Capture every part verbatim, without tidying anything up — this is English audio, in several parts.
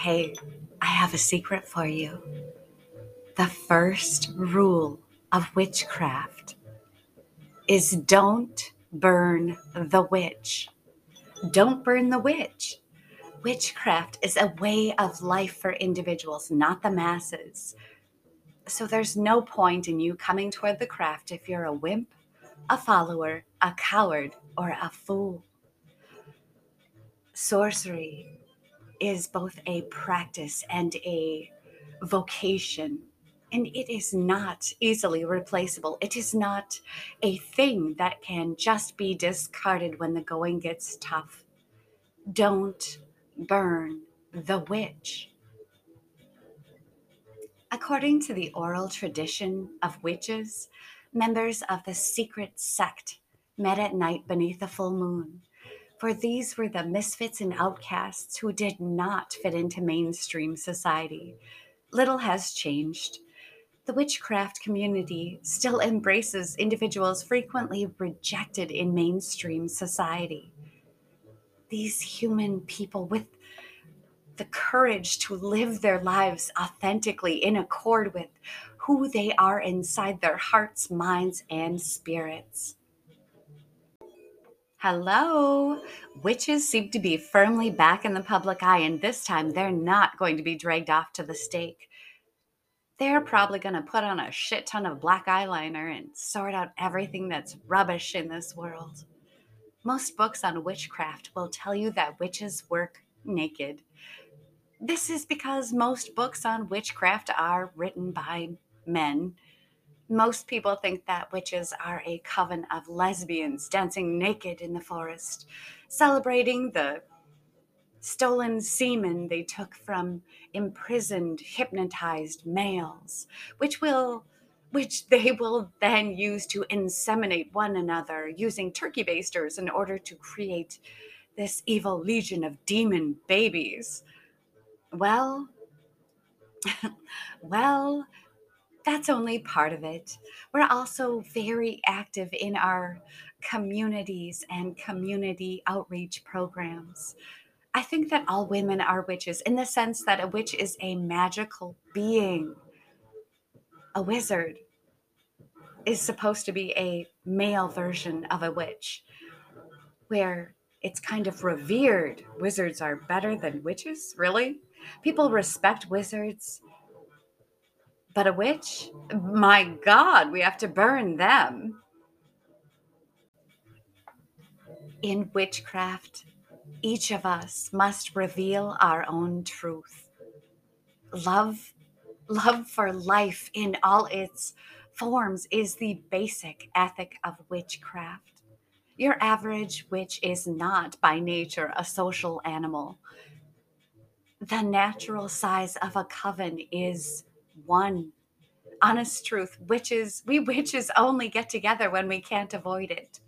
Hey, I have a secret for you. The first rule of witchcraft is don't burn the witch. Don't burn the witch. Witchcraft is a way of life for individuals, not the masses. So there's no point in you coming toward the craft if you're a wimp, a follower, a coward, or a fool. Sorcery is both a practice and a vocation, and it is not easily replaceable. It is not a thing that can just be discarded when the going gets tough. Don't burn the witch. According to the oral tradition of witches, members of the secret sect met at night beneath a full moon. For these were the misfits and outcasts who did not fit into mainstream society. Little has changed. The witchcraft community still embraces individuals frequently rejected in mainstream society. These human people with the courage to live their lives authentically in accord with who they are inside their hearts, minds, and spirits. Hello! Witches seem to be firmly back in the public eye, and this time they're not going to be dragged off to the stake. They're probably going to put on a shit ton of black eyeliner and sort out everything that's rubbish in this world. Most books on witchcraft will tell you that witches work naked. This is because most books on witchcraft are written by men. Most people think that witches are a coven of lesbians dancing naked in the forest, celebrating the stolen semen they took from imprisoned, hypnotized males, which will which they will then use to inseminate one another using turkey basters in order to create this evil legion of demon babies. Well, well, that's only part of it. We're also very active in our communities and community outreach programs. I think that all women are witches in the sense that a witch is a magical being. A wizard is supposed to be a male version of a witch, where it's kind of revered. Wizards are better than witches? Really? People respect wizards, but a witch? My God, we have to burn them. In witchcraft, each of us must reveal our own truth. Love, love for life in all its forms is the basic ethic of witchcraft. Your average witch is not by nature a social animal. The natural size of a coven is one. Honest truth, witches, we witches only get together when we can't avoid it.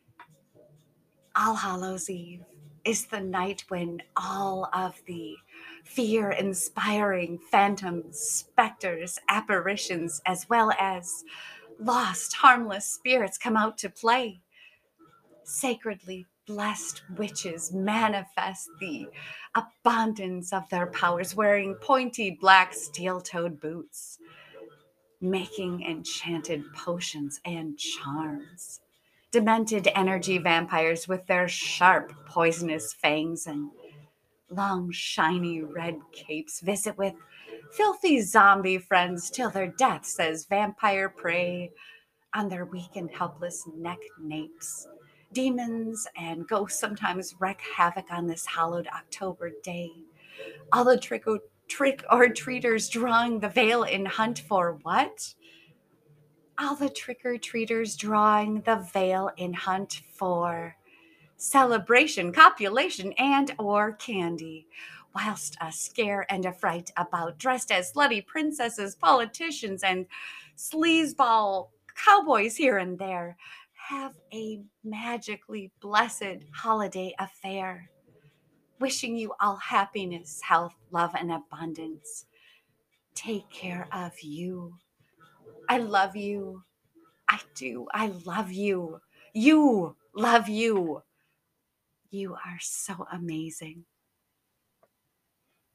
All Hallows Eve is the night when all of the fear inspiring phantoms, specters, apparitions, as well as lost, harmless spirits come out to play. Sacredly blessed witches manifest the abundance of their powers wearing pointy black steel toed boots, making enchanted potions and charms. Demented energy vampires with their sharp, poisonous fangs and long, shiny red capes visit with filthy zombie friends till their deaths as vampire prey on their weak and helpless neck napes. Demons and ghosts sometimes wreak havoc on this hallowed October day. All the trick or, trick or treaters drawing the veil in hunt for what? All the trick-or-treaters drawing the veil in hunt for celebration, copulation, and or candy, whilst a scare and a fright about dressed as slutty princesses, politicians, and sleazeball cowboys here and there have a magically blessed holiday affair. Wishing you all happiness, health, love, and abundance. Take care of you. I love you. I do. I love you. You love you. You are so amazing.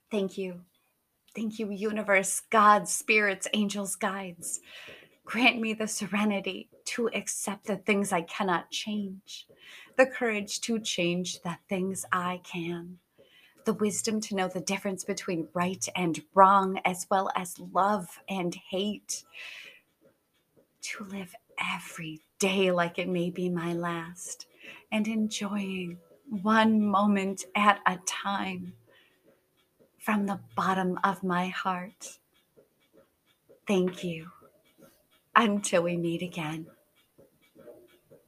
Thank you. Thank you, universe, gods, spirits, angels, guides. Grant me the serenity to accept the things I cannot change, the courage to change the things I can, the wisdom to know the difference between right and wrong, as well as love and hate, to live every day like it may be my last, and enjoying one moment at a time from the bottom of my heart. Thank you. Until we meet again.